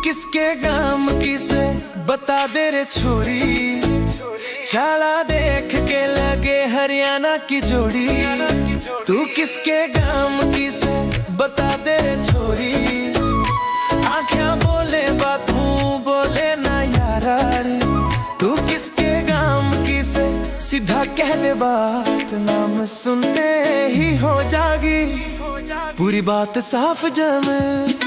किसके गाम की से बता दे रे छोरी, छाला देख के लगे हरियाणा की जोड़ी। तू किसके गाम की से बता दे रे छोरी, आँखें बोले बातों बोले ना यारा रे। तू किसके गाम की से सीधा कह दे बात, नाम सुनते ही हो जागी पूरी बात साफ जमे।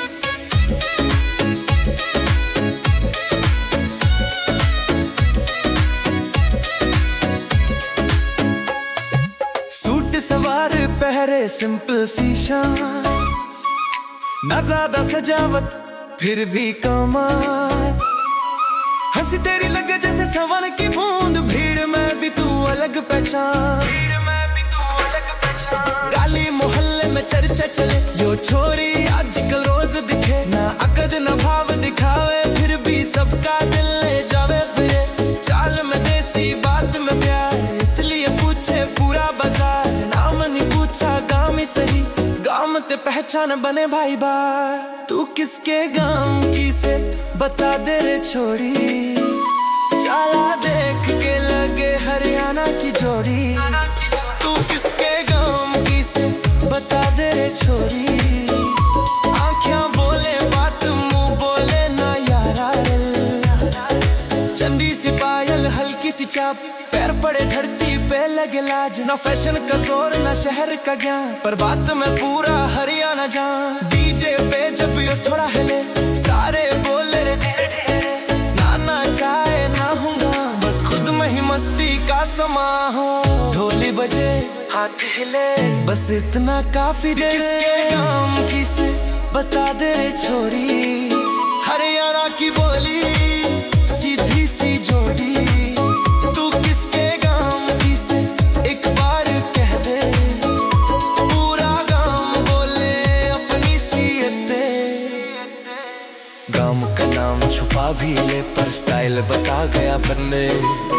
सवार पहरे सिंपल सी शान, ना ज्यादा सजावट फिर भी कमाल। हंसी तेरी लगे जैसे सावन की बूंद, भीड़ में भी तू अलग पहचान। गाली मोहल्ले में चर्चा चले, यो छोरी आजकल रोज दिखे। ना अकद ना भाव दिखावे, फिर भी सबका दिल ले जावे फिरे। चाल में देसी बात में प्यार, इसलिए पूछे पूरा बाजार। नाम नहीं पूछा गाम ही सही, गाम ते पहचान बने भाई बार। तू किसके गाम की से बता दे रे छोरी, चाला देख के लगे हरियाणा की जोड़ी। तू किसके गाम की से बता दे रे छोरी, आँखें बोले बात मुंह बोले ना यारा। चंदी सी पायल हल्की सी चाप, पैर पड़े धरती पे लगे लाज। ना फैशन का जोर ना शहर का ज्ञान, पर बात में पूरा हरियाणा जान। डीजे पे जब ये थोड़ा हिले, सारे बोले रे धीरे धीरे। ना चाहे ना होगा, बस खुद में ही मस्ती का समा हो। ढोली बजे हाथ हिले, बस इतना काफी रे। किसके गाम की से बता दे रे छोरी, हरियाणा की बोली सीधी सी जोड़ी। तू किसके गाम की से एक बार कह दे, पूरा गाम बोले अपनी सीयते। गाम का नाम छुपा भी ले, पर स्टाइल बता गया बनने।